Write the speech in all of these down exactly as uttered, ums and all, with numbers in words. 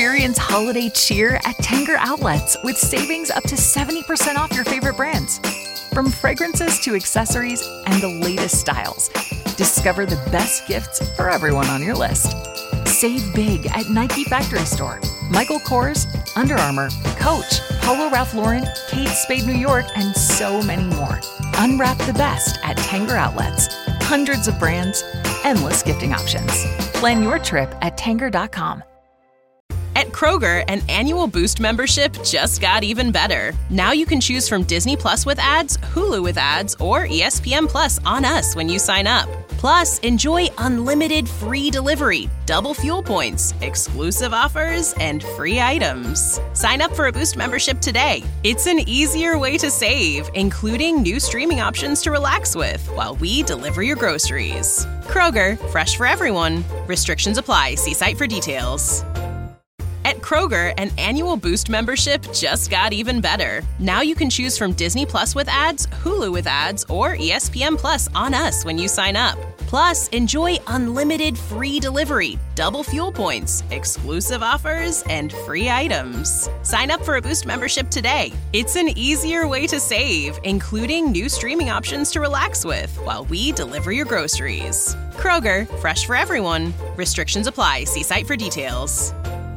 Experience holiday cheer at Tanger Outlets with savings up to seventy percent off your favorite brands. From fragrances to accessories and the latest styles, discover the best gifts for everyone on your list. Save big at Nike Factory Store, Michael Kors, Under Armour, Coach, Polo Ralph Lauren, Kate Spade New York, and so many more. Unwrap the best at Tanger Outlets. Hundreds of brands, endless gifting options. Plan your trip at Tanger dot com. At Kroger, an annual Boost membership just got even better. Now you can choose from Disney Plus with ads, Hulu with ads, or E S P N Plus on us when you sign up. Plus, enjoy unlimited free delivery, double fuel points, exclusive offers, and free items. Sign up for a Boost membership today. It's an easier way to save, including new streaming options to relax with while we deliver your groceries. Kroger, fresh for everyone. Restrictions apply. See site for details. At Kroger, an annual Boost membership just got even better. Now you can choose from Disney Plus with ads, Hulu with ads, or E S P N Plus on us when you sign up. Plus, enjoy unlimited free delivery, double fuel points, exclusive offers, and free items. Sign up for a Boost membership today. It's an easier way to save, including new streaming options to relax with while we deliver your groceries. Kroger, fresh for everyone. Restrictions apply. See site for details.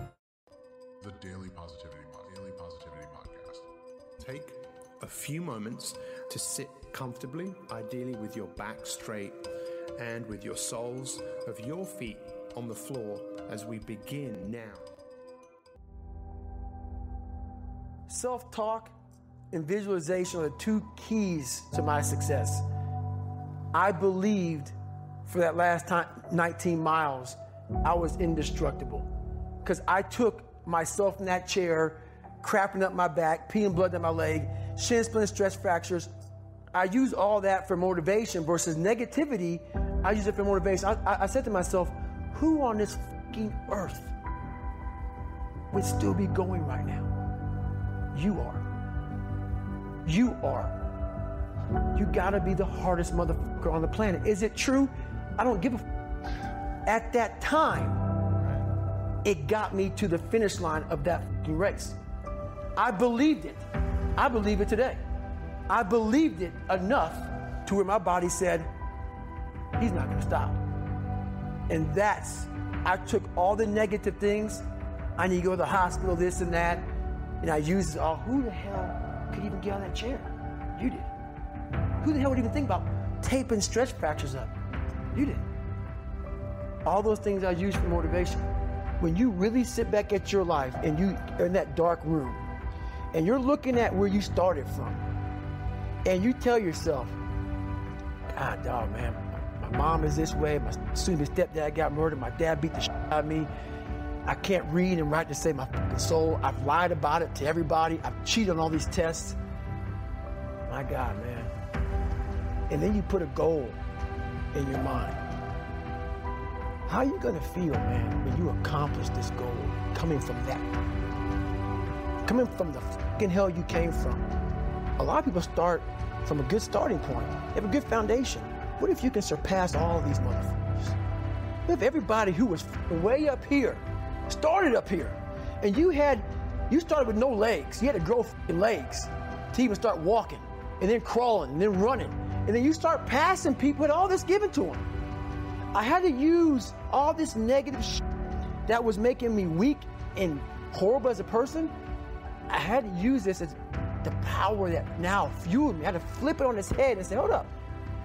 Take a few moments to sit comfortably, ideally with your back straight and with your soles of your feet on the floor as we begin now. Self-talk and visualization are the two keys to my success. I believed for that last time, nineteen miles, I was indestructible because I took myself in that chair, crapping up my back, peeing blood down my leg, shin splints, stress fractures. I use all that for motivation versus negativity. I use it for motivation. I, I, I said to myself, who on this fucking earth would still be going right now? You are. You are. You gotta be the hardest motherfucker on the planet. Is it true? I don't give a f- At that time, it got me to the finish line of that fucking race. I believed it. I believe it today. I believed it enough to where my body said, he's not gonna stop. And that's, I took all the negative things, I need to go to the hospital, this and that, and I used, oh, who the hell could even get on that chair? You did. Who the hell would even think about taping stretch fractures up? You did. All those things I used for motivation. When you really sit back at your life and you are in that dark room, and you're looking at where you started from, and you tell yourself, God, dog, man, my, my mom is this way, my soon-to-be stepdad got murdered, my dad beat the shit out of me, I can't read and write to save my fucking soul, I've lied about it to everybody, I've cheated on all these tests. My God, man. And then you put a goal in your mind. How are you gonna feel, man, when you accomplish this goal coming from that? Coming from the fucking hell you came from. A lot of people start from a good starting point. They have a good foundation. What if you can surpass all of these motherfuckers? What if everybody who was way up here started up here, and you had, you started with no legs. You had to grow fucking legs to even start walking, and then crawling, and then running, and then you start passing people with all this given to them. I had to use all this negative shit that was making me weak and horrible as a person. I had to use this as the power that now fueled me. I had to flip it on its head and say, hold up.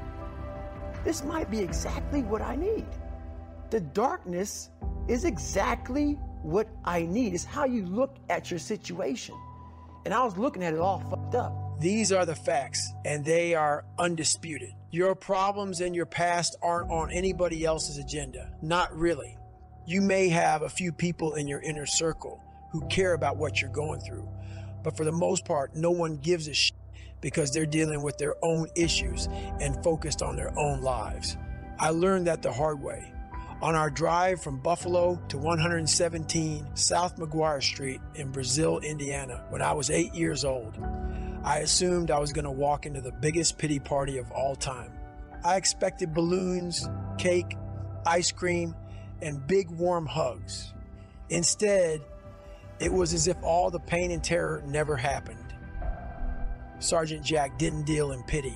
This might be exactly what I need. The darkness is exactly what I need. It's how you look at your situation. And I was looking at it all fucked up. These are the facts, and they are undisputed. Your problems and your past aren't on anybody else's agenda. Not really. You may have a few people in your inner circle who care about what you're going through. But for the most part, no one gives a shit because they're dealing with their own issues and focused on their own lives. I learned that the hard way. On our drive from Buffalo to one seventeen South McGuire Street in Brazil, Indiana, when I was eight years old, I assumed I was going to walk into the biggest pity party of all time. I expected balloons, cake, ice cream, and big warm hugs. Instead, It was as if all the pain and terror never happened. Sergeant Jack didn't deal in pity.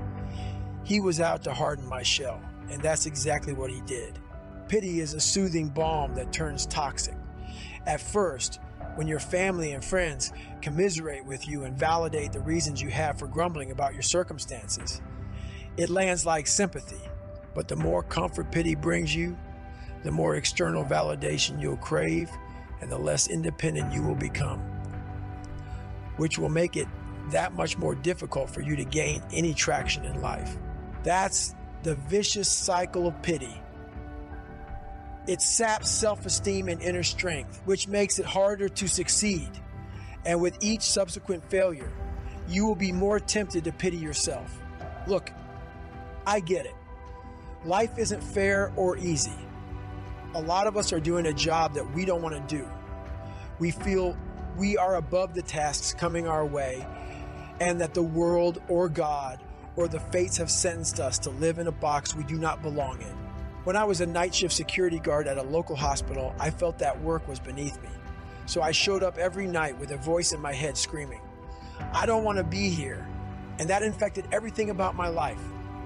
He was out to harden my shell, and that's exactly what he did. Pity is a soothing balm that turns toxic. At first, when your family and friends commiserate with you and validate the reasons you have for grumbling about your circumstances, it lands like sympathy. But the more comfort pity brings you, the more external validation you'll crave, and the less independent you will become, which will make it that much more difficult for you to gain any traction in life. That's the vicious cycle of pity. It saps self-esteem and inner strength, which makes it harder to succeed. And with each subsequent failure, you will be more tempted to pity yourself. Look, I get it. Life isn't fair or easy. A lot of us are doing a job that we don't want to do. We feel we are above the tasks coming our way, and that the world or God or the fates have sentenced us to live in a box we do not belong in. When I was a night shift security guard at a local hospital, I felt that work was beneath me. So I showed up every night with a voice in my head screaming, "I don't want to be here." And that infected everything about my life.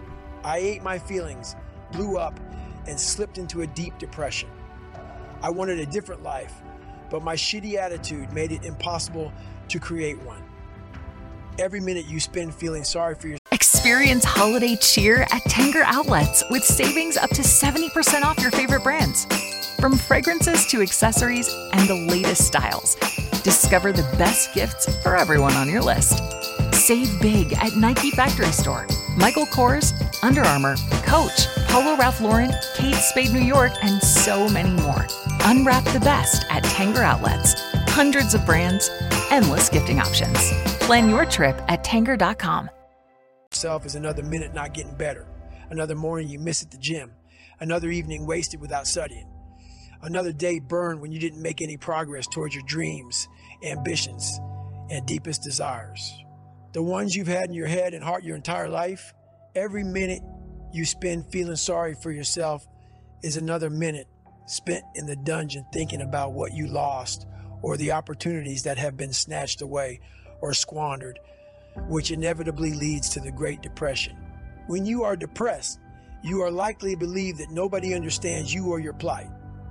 I ate my feelings, blew up, and slipped into a deep depression. I wanted a different life, but my shitty attitude made it impossible to create one. Every minute you spend feeling sorry for yourself. Experience holiday cheer at Tanger Outlets with savings up to seventy percent off your favorite brands. From fragrances to accessories and the latest styles, discover the best gifts for everyone on your list. Save big at Nike Factory Store, Michael Kors, Under Armour, Coach, Polo Ralph Lauren, Kate Spade New York, and so many more. Unwrap the best at Tanger Outlets. Hundreds of brands, endless gifting options. Plan your trip at Tanger dot com. Self is another minute not getting better. Another morning you miss at the gym. Another evening wasted without studying. Another day burned when you didn't make any progress towards your dreams, ambitions, and deepest desires. The ones you've had in your head and heart your entire life. Every minute you spend feeling sorry for yourself is another minute spent in the dungeon thinking about what you lost or the opportunities that have been snatched away or squandered, which inevitably leads to the Great Depression. When you are depressed, you are likely to believe that nobody understands you or your plight.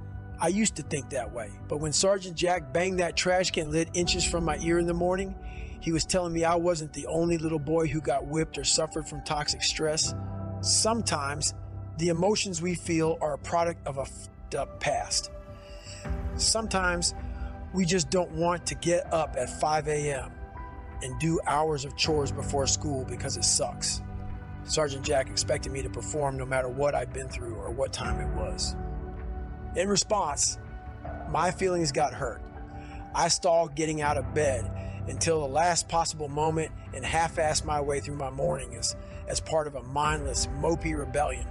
I used to think that way, but when Sergeant Jack banged that trash can lid inches from my ear in the morning, he was telling me I wasn't the only little boy who got whipped or suffered from toxic stress. Sometimes the emotions we feel are a product of a f***ed up past. Sometimes we just don't want to get up at five a.m. and do hours of chores before school because it sucks. Sergeant Jack expected me to perform no matter what I'd been through or what time it was. In response, my feelings got hurt. I stalled getting out of bed until the last possible moment and half-assed my way through my morning as, as part of a mindless, mopey rebellion.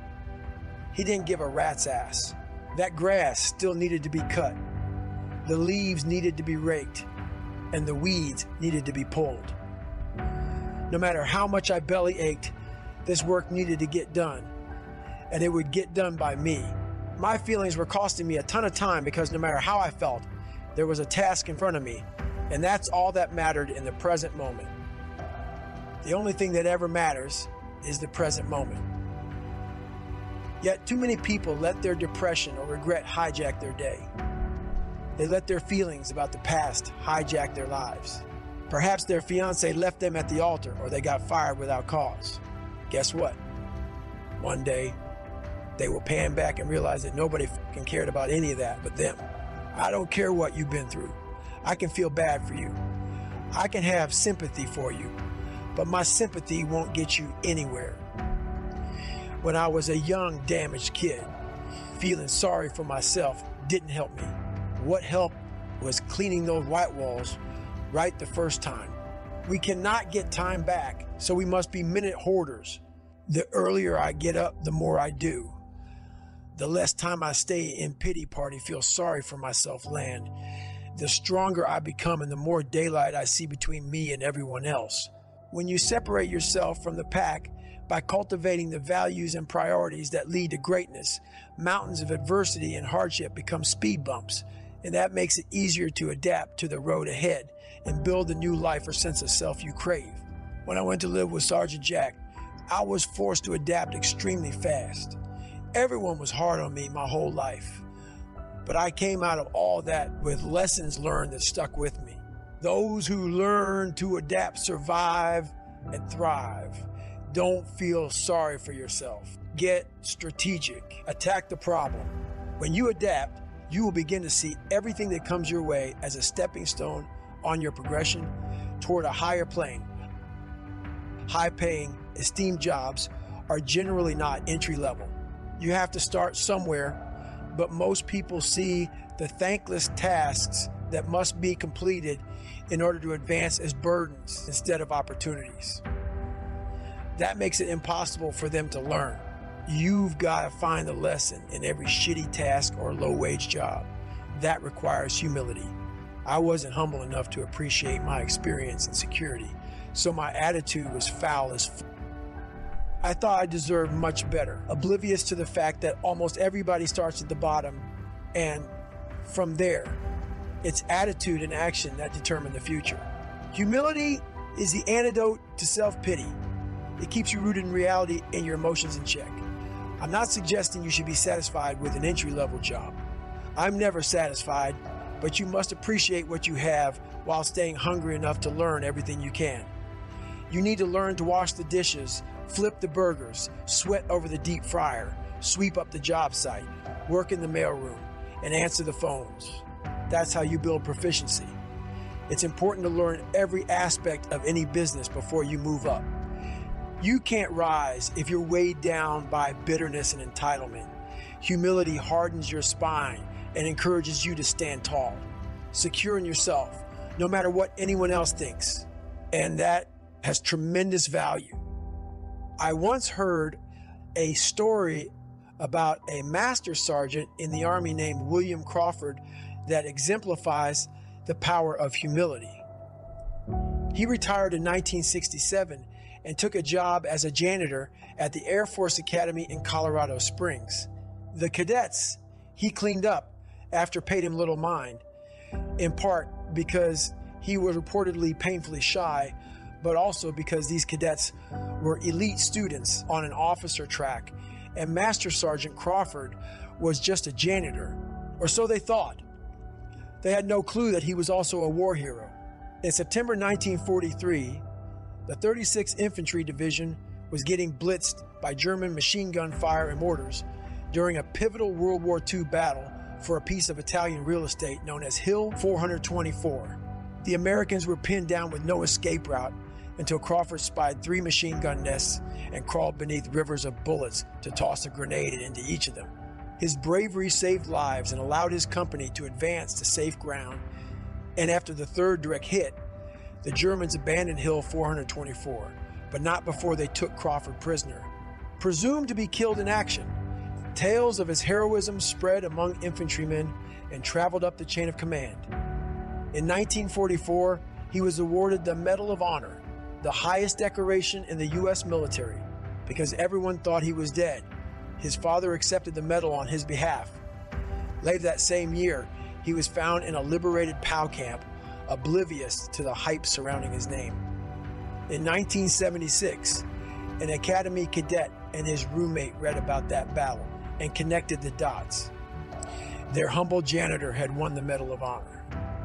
He didn't give a rat's ass. That grass still needed to be cut. The leaves needed to be raked, and the weeds needed to be pulled. No matter how much I belly ached, this work needed to get done, and it would get done by me. My feelings were costing me a ton of time because no matter how I felt, there was a task in front of me, and that's all that mattered in the present moment. The only thing that ever matters is the present moment. Yet too many people let their depression or regret hijack their day. They let their feelings about the past hijack their lives. Perhaps their fiance left them at the altar or they got fired without cause. Guess what? One day, they will pan back and realize that nobody fucking cared about any of that but them. I don't care what you've been through. I can feel bad for you. I can have sympathy for you, but my sympathy won't get you anywhere. When I was a young, damaged kid, feeling sorry for myself didn't help me. What helped was cleaning those white walls right the first time. We cannot get time back, so we must be minute hoarders. The earlier I get up, the more I do. The less time I stay in pity party, feel sorry for myself land, the stronger I become and the more daylight I see between me and everyone else. When you separate yourself from the pack by cultivating the values and priorities that lead to greatness, mountains of adversity and hardship become speed bumps, and that makes it easier to adapt to the road ahead and build the new life or sense of self you crave. When I went to live with Sergeant Jack, I was forced to adapt extremely fast. Everyone was hard on me my whole life, but I came out of all that with lessons learned that stuck with me. Those who learn to adapt survive and thrive. Don't feel sorry for yourself. Get strategic. Attack the problem. When you adapt, you will begin to see everything that comes your way as a stepping stone on your progression toward a higher plane. High-paying, esteemed jobs are generally not entry-level. You have to start somewhere, but most people see the thankless tasks that must be completed in order to advance as burdens instead of opportunities. That makes it impossible for them to learn. You've got to find the lesson in every shitty task or low-wage job. That requires humility. I wasn't humble enough to appreciate my experience and security, so my attitude was foul as f- I thought I deserved much better, oblivious to the fact that almost everybody starts at the bottom, and from there, it's attitude and action that determine the future. Humility is the antidote to self-pity. It keeps you rooted in reality and your emotions in check. I'm not suggesting you should be satisfied with an entry-level job. I'm never satisfied, but you must appreciate what you have while staying hungry enough to learn everything you can. You need to learn to wash the dishes, flip the burgers, sweat over the deep fryer, sweep up the job site, work in the mailroom, and answer the phones. That's how you build proficiency. It's important to learn every aspect of any business before you move up. You can't rise if you're weighed down by bitterness and entitlement. Humility hardens your spine and encourages you to stand tall, secure in yourself, no matter what anyone else thinks. And that has tremendous value. I once heard a story about a master sergeant in the Army named William Crawford that exemplifies the power of humility. He retired in nineteen sixty-seven and took a job as a janitor at the Air Force Academy in Colorado Springs. The cadets he cleaned up after paid him little mind, in part because he was reportedly painfully shy, but also because these cadets were elite students on an officer track, and Master Sergeant Crawford was just a janitor, or so they thought. They had no clue that he was also a war hero. In September nineteen forty-three, the thirty-sixth Infantry Division was getting blitzed by German machine gun fire and mortars during a pivotal World War Two battle for a piece of Italian real estate known as Hill four twenty-four. The Americans were pinned down with no escape route until Crawford spied three machine gun nests and crawled beneath rivers of bullets to toss a grenade into each of them. His bravery saved lives and allowed his company to advance to safe ground, and after the third direct hit, the Germans abandoned Hill four twenty-four, but not before they took Crawford prisoner. Presumed to be killed in action, tales of his heroism spread among infantrymen and traveled up the chain of command. In nineteen forty-four, he was awarded the Medal of Honor, the highest decoration in the U S military, because everyone thought he was dead. His father accepted the medal on his behalf. Later that same year, he was found in a liberated POW camp, oblivious to the hype surrounding his name. In nineteen seventy-six, an Academy cadet and his roommate read about that battle and connected the dots. Their humble janitor had won the Medal of Honor.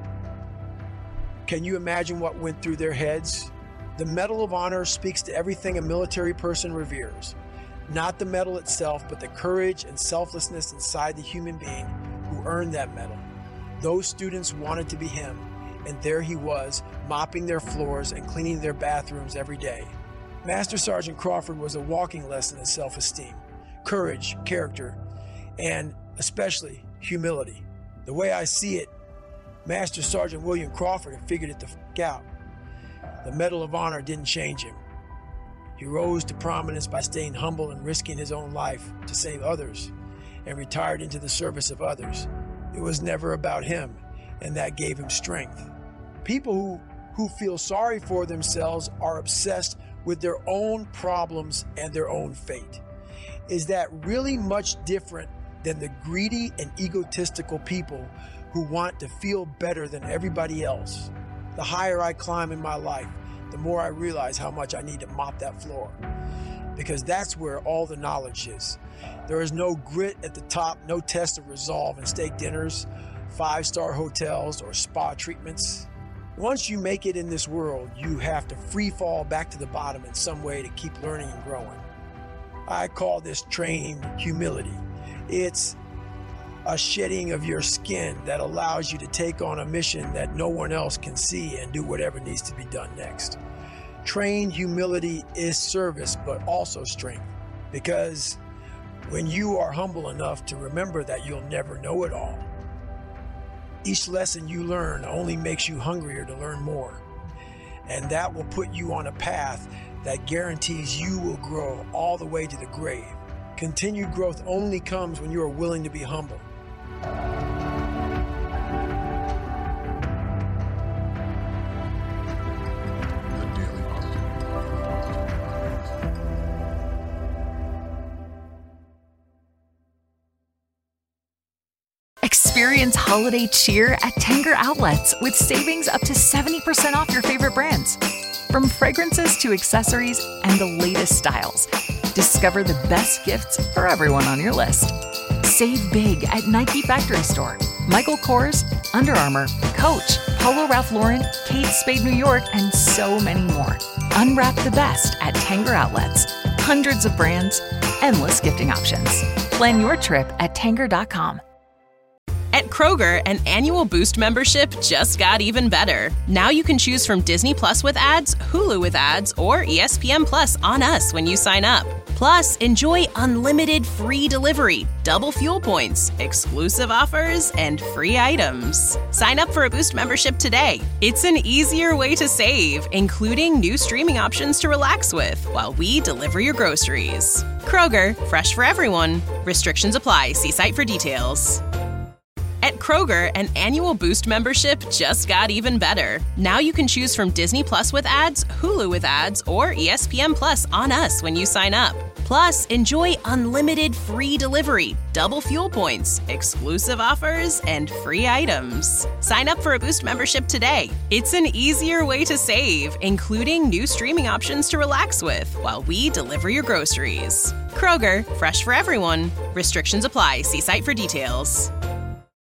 Can you imagine what went through their heads? The Medal of Honor speaks to everything a military person reveres. Not the medal itself, but the courage and selflessness inside the human being who earned that medal. Those students wanted to be him, and there he was, mopping their floors and cleaning their bathrooms every day. Master Sergeant Crawford was a walking lesson in self-esteem, courage, character, and especially humility. The way I see it, Master Sergeant William Crawford had figured it the f*** out. The Medal of Honor didn't change him. He rose to prominence by staying humble and risking his own life to save others, and retired into the service of others. It was never about him, and that gave him strength. People who, who feel sorry for themselves are obsessed with their own problems and their own fate. Is that really much different than the greedy and egotistical people who want to feel better than everybody else. The higher I climb in my life, the more I realize how much I need to mop that floor. Because that's where all the knowledge is. There is no grit at the top, no test of resolve in steak dinners, five-star hotels, or spa treatments. Once you make it in this world, you have to free fall back to the bottom in some way to keep learning and growing. I call this training humility. It's a shedding of your skin that allows you to take on a mission that no one else can see and do whatever needs to be done next. Trained humility is service, but also strength. Because when you are humble enough to remember that you'll never know it all, each lesson you learn only makes you hungrier to learn more. And that will put you on a path that guarantees you will grow all the way to the grave. Continued growth only comes when you are willing to be humble. Experience holiday cheer at Tanger Outlets with savings up to seventy percent off your favorite brands. From fragrances to accessories and the latest styles, discover the best gifts for everyone on your list. Save big at Nike Factory Store, Michael Kors, Under Armour, Coach, Polo Ralph Lauren, Kate Spade New York, and so many more. Unwrap the best at Tanger Outlets. Hundreds of brands, endless gifting options. Plan your trip at Tanger dot com. At Kroger, an annual Boost membership just got even better. Now you can choose from Disney Plus with ads, Hulu with ads, or E S P N Plus on us when you sign up. Plus, enjoy unlimited free delivery, double fuel points, exclusive offers, and free items. Sign up for a Boost membership today. It's an easier way to save, including new streaming options to relax with while we deliver your groceries. Kroger, fresh for everyone. Restrictions apply. See site for details. At Kroger, an annual Boost membership just got even better. Now you can choose from Disney Plus with ads, Hulu with ads, or E S P N Plus on us when you sign up. Plus, enjoy unlimited free delivery, double fuel points, exclusive offers, and free items. Sign up for a Boost membership today. It's an easier way to save, including new streaming options to relax with while we deliver your groceries. Kroger, fresh for everyone. Restrictions apply. See site for details.